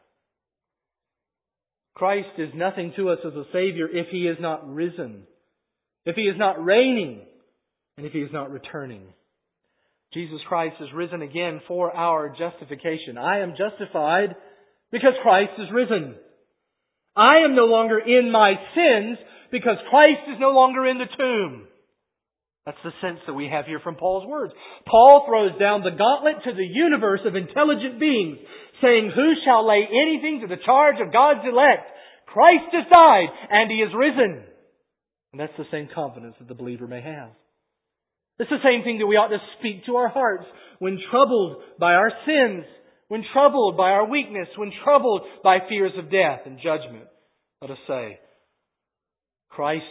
Christ is nothing to us as a Savior if He is not risen, if He is not reigning, and if He is not returning. Jesus Christ is risen again for our justification. I am justified because Christ is risen. I am no longer in my sins because Christ is no longer in the tomb. That's the sense that we have here from Paul's words. Paul throws down the gauntlet to the universe of intelligent beings, saying, who shall lay anything to the charge of God's elect? Christ has died and He is risen. And that's the same confidence that the believer may have. It's the same thing that we ought to speak to our hearts when troubled by our sins, when troubled by our weakness, when troubled by fears of death and judgment. Let us say, Christ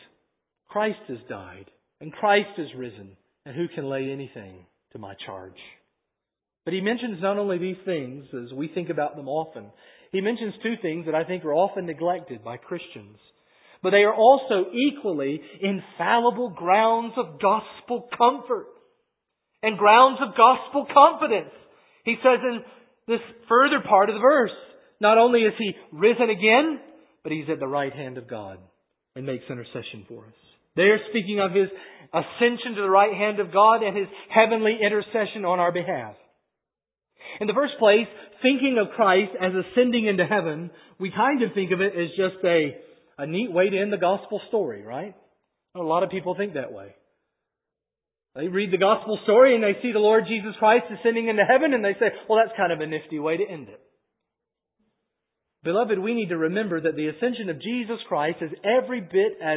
has died, and Christ is risen, and who can lay anything to my charge? But he mentions not only these things, as we think about them often, he mentions two things that I think are often neglected by Christians. But they are also equally infallible grounds of gospel comfort and grounds of gospel confidence. He says in this further part of the verse, not only is He risen again, but He's at the right hand of God and makes intercession for us. They are speaking of His ascension to the right hand of God and His heavenly intercession on our behalf. In the first place, thinking of Christ as ascending into heaven, we kind of think of it as just a neat way to end the gospel story, right? A lot of people think that way. They read the gospel story and they see the Lord Jesus Christ ascending into heaven and they say, well, that's kind of a nifty way to end it. Beloved, we need to remember that the ascension of Jesus Christ is every bit as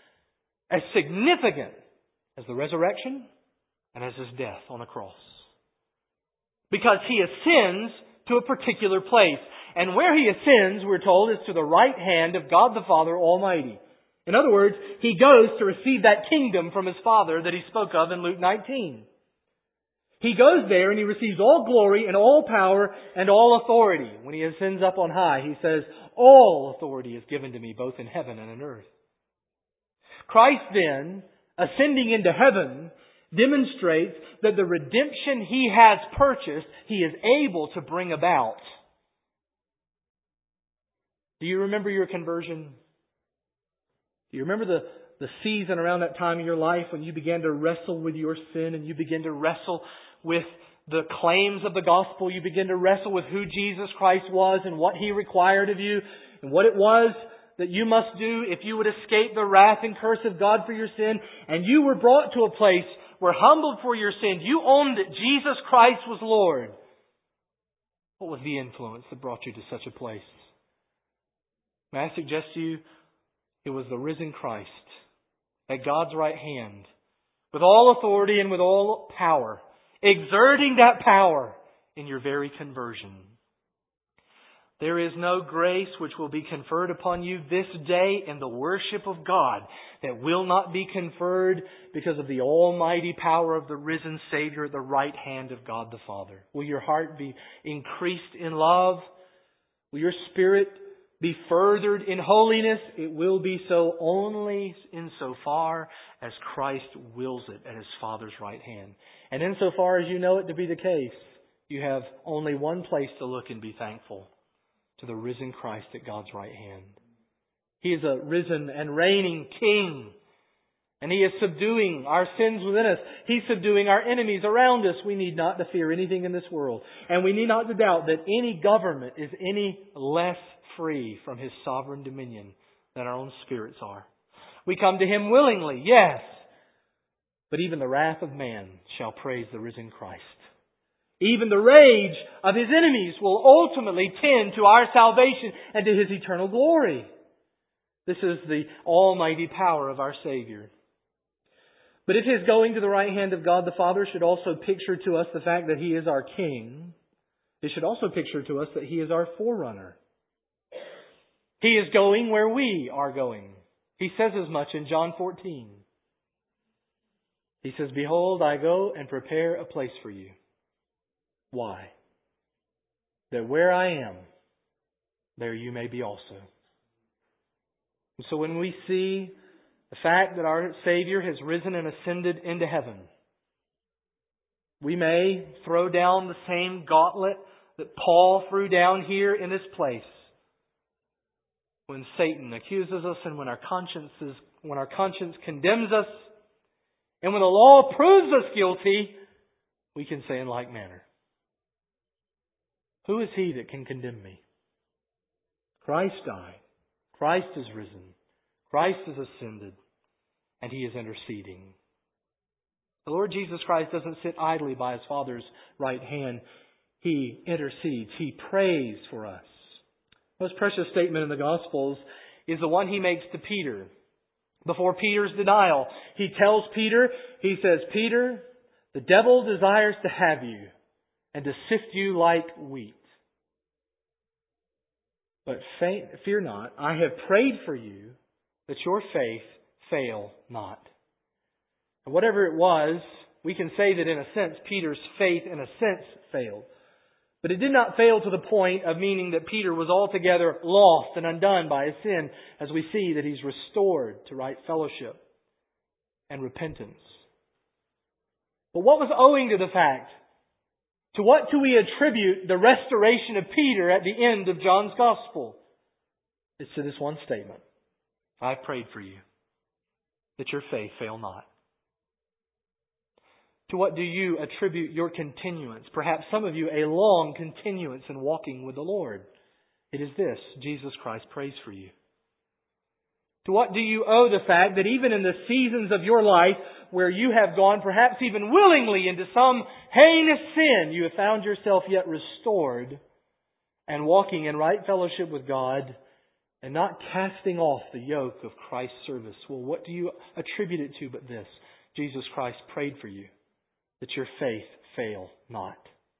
significant as the resurrection and as His death on the cross. Because He ascends to a particular place. And where He ascends, we're told, is to the right hand of God the Father Almighty. In other words, He goes to receive that kingdom from His Father that He spoke of in Luke 19. He goes there and He receives all glory and all power and all authority. When He ascends up on high, He says, all authority is given to Me both in heaven and in earth. Christ then, ascending into heaven, demonstrates that the redemption He has purchased, He is able to bring about. Do you remember your conversion? Do you remember the season around that time in your life when you began to wrestle with your sin and you began to wrestle with the claims of the gospel? You began to wrestle with who Jesus Christ was and what He required of you and what it was that you must do if you would escape the wrath and curse of God for your sin. And you were brought to a place where, humbled for your sin, you owned that Jesus Christ was Lord. What was the influence that brought you to such a place? May I suggest to you, it was the risen Christ at God's right hand, with all authority and with all power, exerting that power in your very conversion. There is no grace which will be conferred upon you this day in the worship of God that will not be conferred because of the almighty power of the risen Savior at the right hand of God the Father. Will your heart be increased in love? Will your spirit be furthered in holiness? It will be so only insofar as Christ wills it at His Father's right hand. And insofar as you know it to be the case, you have only one place to look and be thankful: to the risen Christ at God's right hand. He is a risen and reigning King. And He is subduing our sins within us. He's subduing our enemies around us. We need not to fear anything in this world. And we need not to doubt that any government is any less free from His sovereign dominion than our own spirits are. We come to Him willingly, yes. But even the wrath of man shall praise the risen Christ. Even the rage of His enemies will ultimately tend to our salvation and to His eternal glory. This is the almighty power of our Savior. But if His going to the right hand of God the Father should also picture to us the fact that He is our King, it should also picture to us that He is our forerunner. He is going where we are going. He says as much in John 14. He says, "Behold, I go and prepare a place for you." Why? That where I am, there you may be also. And so when we see the fact that our Savior has risen and ascended into heaven, we may throw down the same gauntlet that Paul threw down here in this place. When Satan accuses us and when our conscience condemns us, and when the law proves us guilty, we can say in like manner, "Who is he that can condemn me? Christ died. Christ is risen. Christ is ascended. And He is interceding." The Lord Jesus Christ doesn't sit idly by His Father's right hand. He intercedes. He prays for us. The most precious statement in the Gospels is the one He makes to Peter. Before Peter's denial, He tells Peter, He says, "Peter, the devil desires to have you and to sift you like wheat. But fear not, I have prayed for you that your faith fail not." And whatever it was, we can say that in a sense, Peter's faith in a sense failed. But it did not fail to the point of meaning that Peter was altogether lost and undone by his sin, as we see that he's restored to right fellowship and repentance. But what was owing to the fact? To what do we attribute the restoration of Peter at the end of John's Gospel? It's to this one statement: "I've prayed for you, that your faith fail not." To what do you attribute your continuance? Perhaps some of you a long continuance in walking with the Lord. It is this: Jesus Christ prays for you. To what do you owe the fact that even in the seasons of your life where you have gone perhaps even willingly into some heinous sin, you have found yourself yet restored and walking in right fellowship with God and not casting off the yoke of Christ's service? Well, what do you attribute it to but this? Jesus Christ prayed for you, that your faith fail not.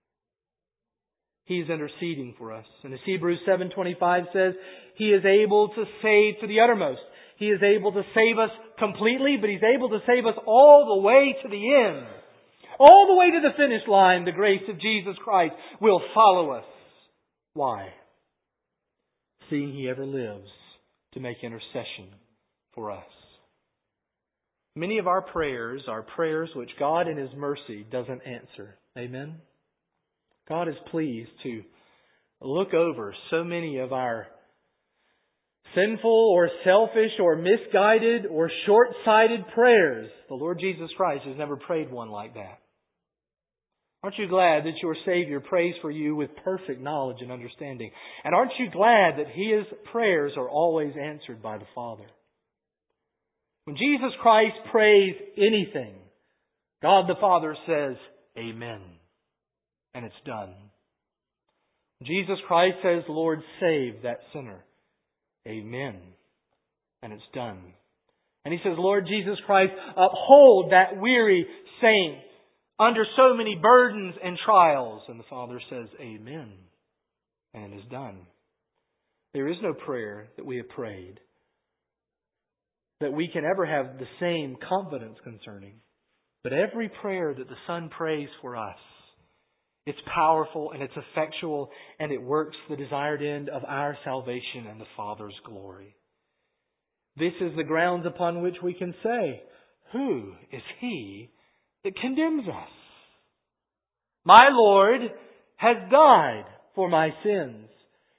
He is interceding for us. And as Hebrews 7:25 says, He is able to save to the uttermost. He is able to save us completely, but He's able to save us all the way to the end. All the way to the finish line, the grace of Jesus Christ will follow us. Why? Seeing He ever lives to make intercession for us. Many of our prayers are prayers which God in His mercy doesn't answer. Amen? God is pleased to look over so many of our sinful or selfish or misguided or short-sighted prayers. The Lord Jesus Christ has never prayed one like that. Aren't you glad that your Savior prays for you with perfect knowledge and understanding? And aren't you glad that His prayers are always answered by the Father? When Jesus Christ prays anything, God the Father says, "Amen." And it's done. When Jesus Christ says, "Lord, save that sinner." Amen. And it's done. And He says, "Lord Jesus Christ, uphold that weary saint under so many burdens and trials." And the Father says, "Amen." And it is done. There is no prayer that we have prayed that we can ever have the same confidence concerning. But every prayer that the Son prays for us, it's powerful and it's effectual and it works the desired end of our salvation and the Father's glory. This is the grounds upon which we can say, "Who is He that condemns us? My Lord has died for my sins.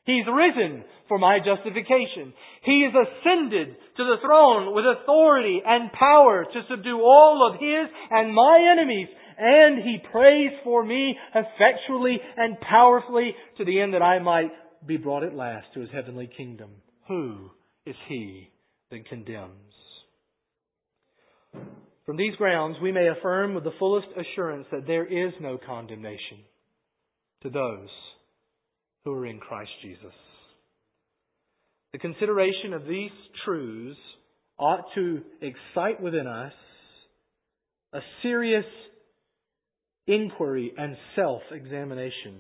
He's risen for my justification. He is ascended to the throne with authority and power to subdue all of His and my enemies. And He prays for me effectually and powerfully to the end that I might be brought at last to His heavenly kingdom. Who is he that condemns? From these grounds, we may affirm with the fullest assurance that there is no condemnation to those who are in Christ Jesus. The consideration of these truths ought to excite within us a serious inquiry and self-examination.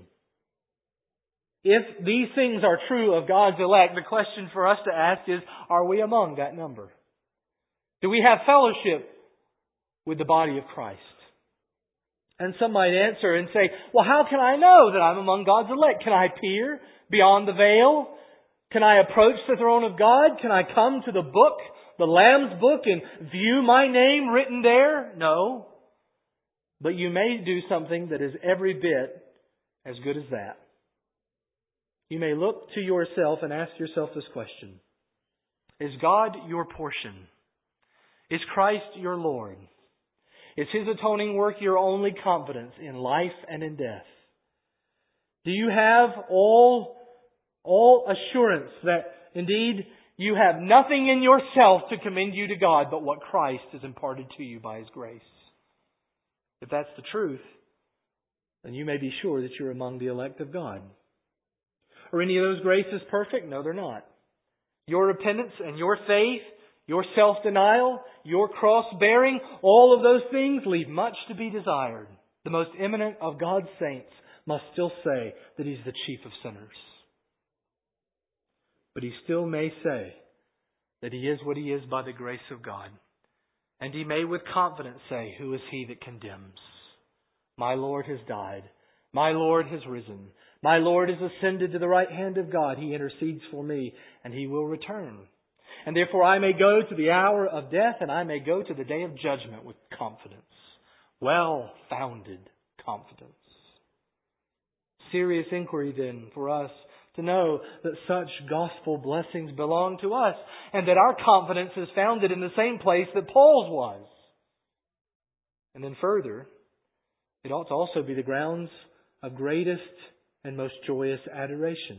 If these things are true of God's elect, the question for us to ask is, are we among that number? Do we have fellowship with the body of Christ? And some might answer and say, well, how can I know that I'm among God's elect? Can I peer beyond the veil? Can I approach the throne of God? Can I come to the book, the Lamb's book, and view my name written there? No. But you may do something that is every bit as good as that. You may look to yourself and ask yourself this question. Is God your portion? Is Christ your Lord? Is His atoning work your only confidence in life and in death? Do you have all assurance that indeed you have nothing in yourself to commend you to God but what Christ has imparted to you by His grace? If that's the truth, then you may be sure that you're among the elect of God. Are any of those graces perfect? No, they're not. Your repentance and your faith, your self-denial, your cross-bearing, all of those things leave much to be desired. The most eminent of God's saints must still say that He's the chief of sinners. But he still may say that he is what he is by the grace of God. And he may with confidence say, who is he that condemns? My Lord has died. My Lord has risen. My Lord has ascended to the right hand of God. He intercedes for me, and He will return. And therefore I may go to the hour of death, and I may go to the day of judgment with confidence. Well-founded confidence. Serious inquiry then for us to know that such gospel blessings belong to us, and that our confidence is founded in the same place that Paul's was. And then further, it ought to also be the grounds of greatest and most joyous adoration.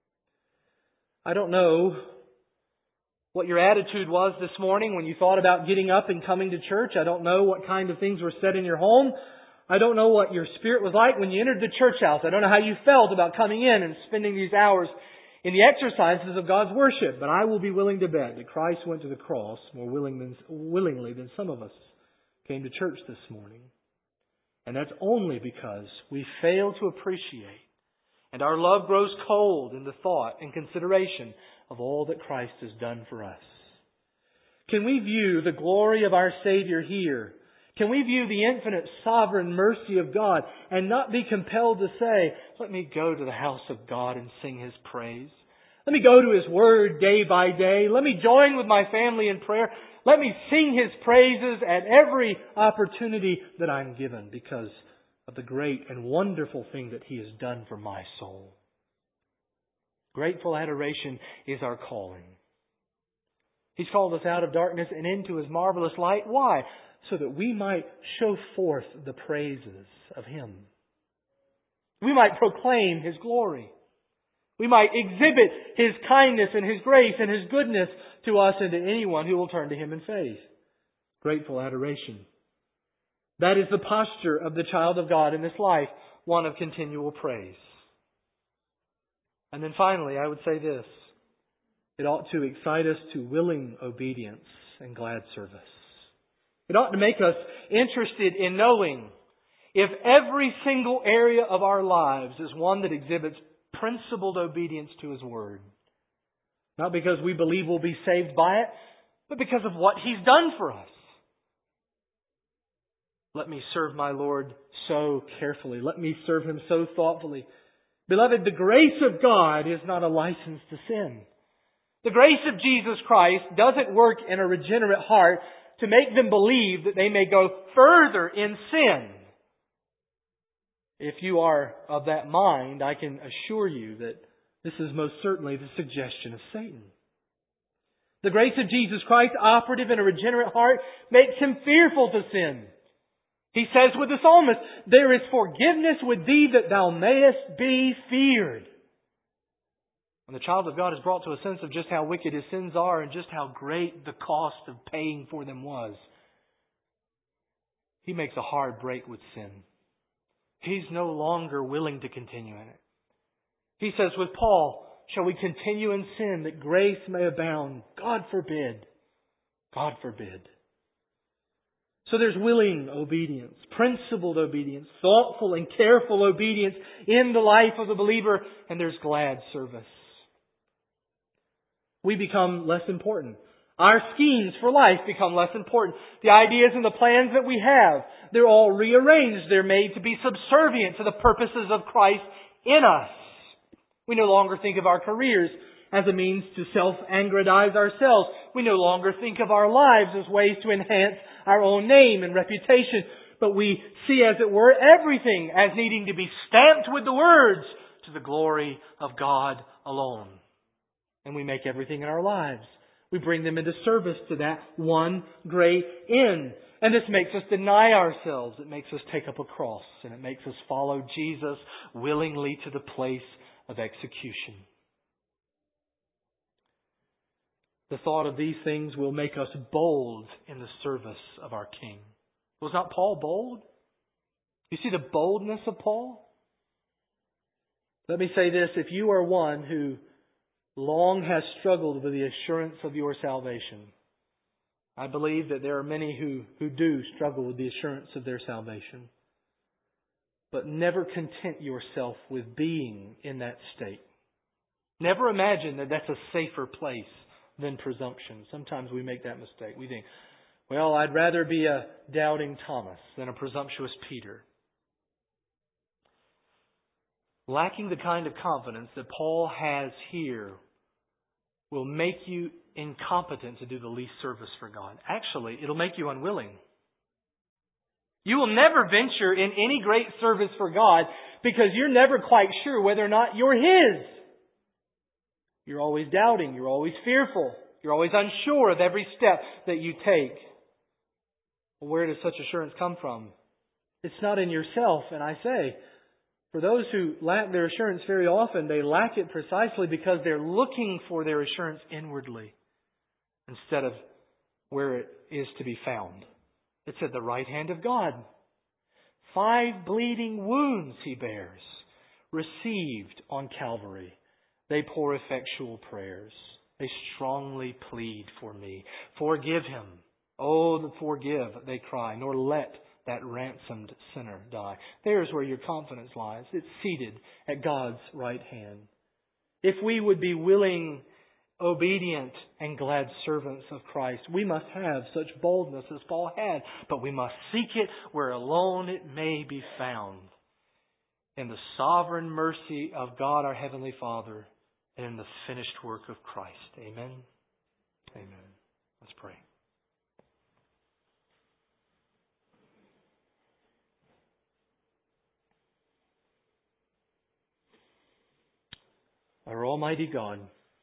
I don't know what your attitude was this morning when you thought about getting up and coming to church. I don't know what kind of things were said in your home. I don't know what your spirit was like when you entered the church house. I don't know how you felt about coming in and spending these hours in the exercises of God's worship. But I will be willing to bet that Christ went to the cross more willingly than some of us came to church this morning. And that's only because we fail to appreciate, and our love grows cold in the thought and consideration of all that Christ has done for us. Can we view the glory of our Savior here? Can we view the infinite sovereign mercy of God and not be compelled to say, let me go to the house of God and sing His praise. Let me go to His Word day by day. Let me join with my family in prayer. Let me sing His praises at every opportunity that I'm given because of the great and wonderful thing that He has done for my soul. Grateful adoration is our calling. He's called us out of darkness and into His marvelous light. Why? So that we might show forth the praises of Him. We might proclaim His glory. We might exhibit His kindness and His grace and His goodness to us and to anyone who will turn to Him in faith. Grateful adoration. That is the posture of the child of God in this life, one of continual praise. And then finally, I would say this. It ought to excite us to willing obedience and glad service. It ought to make us interested in knowing if every single area of our lives is one that exhibits principled obedience to His Word. Not because we believe we'll be saved by it, but because of what He's done for us. Let me serve my Lord so carefully. Let me serve Him so thoughtfully. Beloved, the grace of God is not a license to sin. The grace of Jesus Christ doesn't work in a regenerate heart to make them believe that they may go further in sin. If you are of that mind, I can assure you that This is most certainly the suggestion of Satan. The grace of Jesus Christ, operative in a regenerate heart, makes him fearful to sin. He says with the psalmist, "There is forgiveness with thee that thou mayest be feared." When the child of God is brought to a sense of just how wicked his sins are and just how great the cost of paying for them was, he makes a hard break with sin. He's no longer willing to continue in it. He says with Paul, "Shall we continue in sin that grace may abound?" God forbid. God forbid. So there's willing obedience, principled obedience, thoughtful and careful obedience in the life of the believer, and there's glad service. We become less important. Our schemes for life become less important. The ideas and the plans that we have, they're all rearranged. They're made to be subservient to the purposes of Christ in us. We no longer think of our careers as a means to self-aggrandize ourselves. We no longer think of our lives as ways to enhance our own name and reputation. But we see, as it were, everything as needing to be stamped with the words, "To the glory of God alone." And we make everything in our lives, we bring them into service to that one great end. And this makes us deny ourselves. It makes us take up a cross. And it makes us follow Jesus willingly to the place of execution. The thought of these things will make us bold in the service of our King. Was not Paul bold? You see the boldness of Paul? Let me say this. If you are one who long has struggled with the assurance of your salvation, I believe that there are many who do struggle with the assurance of their salvation. But never content yourself with being in that state. Never imagine that that's a safer place than presumption. Sometimes we make that mistake. We think, well, I'd rather be a doubting Thomas than a presumptuous Peter. Lacking the kind of confidence that Paul has here will make you incompetent to do the least service for God. Actually, it'll make you unwilling. You will never venture in any great service for God because you're never quite sure whether or not you're His. You're always doubting. You're always fearful. You're always unsure of every step that you take. Well, where does such assurance come from? It's not in yourself. And I say, for those who lack their assurance very often, they lack it precisely because they're looking for their assurance inwardly instead of where it is to be found. It's at the right hand of God. 5 bleeding wounds He bears, received on Calvary. They pour effectual prayers. They strongly plead for me. Forgive him. Oh, forgive, they cry, nor let that ransomed sinner die. There's where your confidence lies. It's seated at God's right hand. If we would be willing, obedient, and glad servants of Christ, we must have such boldness as Paul had, but we must seek it where alone it may be found. In the sovereign mercy of God our Heavenly Father and in the finished work of Christ. Amen. Amen. Let's pray. Our Almighty God,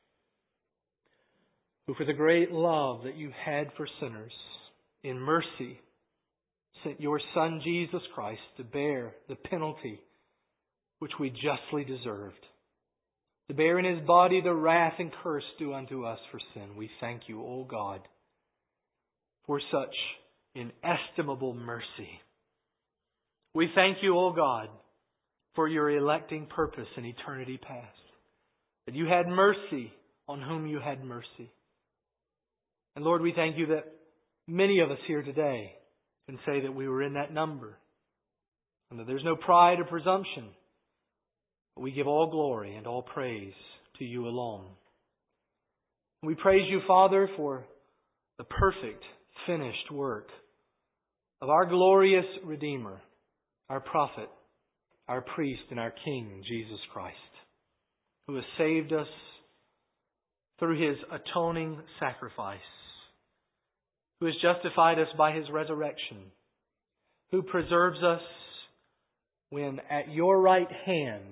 who for the great love that you had for sinners, in mercy, sent your Son Jesus Christ to bear the penalty which we justly deserved, to bear in His body the wrath and curse due unto us for sin. We thank you, O God, for such inestimable mercy. We thank you, O God, for your electing purpose in eternity past. That you had mercy on whom you had mercy. And Lord, we thank you that many of us here today can say that we were in that number. And that there's no pride or presumption. But we give all glory and all praise to you alone. We praise you, Father, for the perfect, finished work of our glorious Redeemer, our prophet, our priest, and our King, Jesus Christ, who has saved us through His atoning sacrifice, who has justified us by His resurrection, who preserves us when at your right hand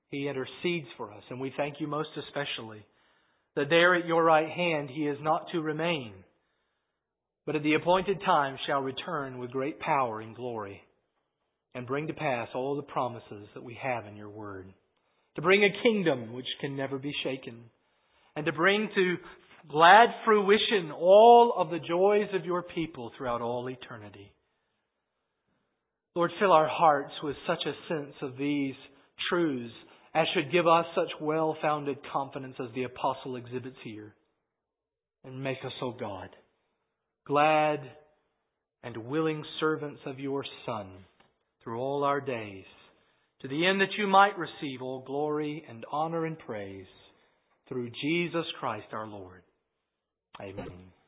He intercedes for us, and we thank You most especially that there at Your right hand He is not to remain, but at the appointed time shall return with great power and glory, and bring to pass all the promises that we have in Your Word, to bring a kingdom which can never be shaken, and to bring to glad fruition all of the joys of Your people throughout all eternity. Lord, fill our hearts with such a sense of these truths as should give us such well-founded confidence as the apostle exhibits here. And make us, O God, glad and willing servants of Your Son through all our days, to the end that You might receive all glory and honor and praise through Jesus Christ our Lord. Amen.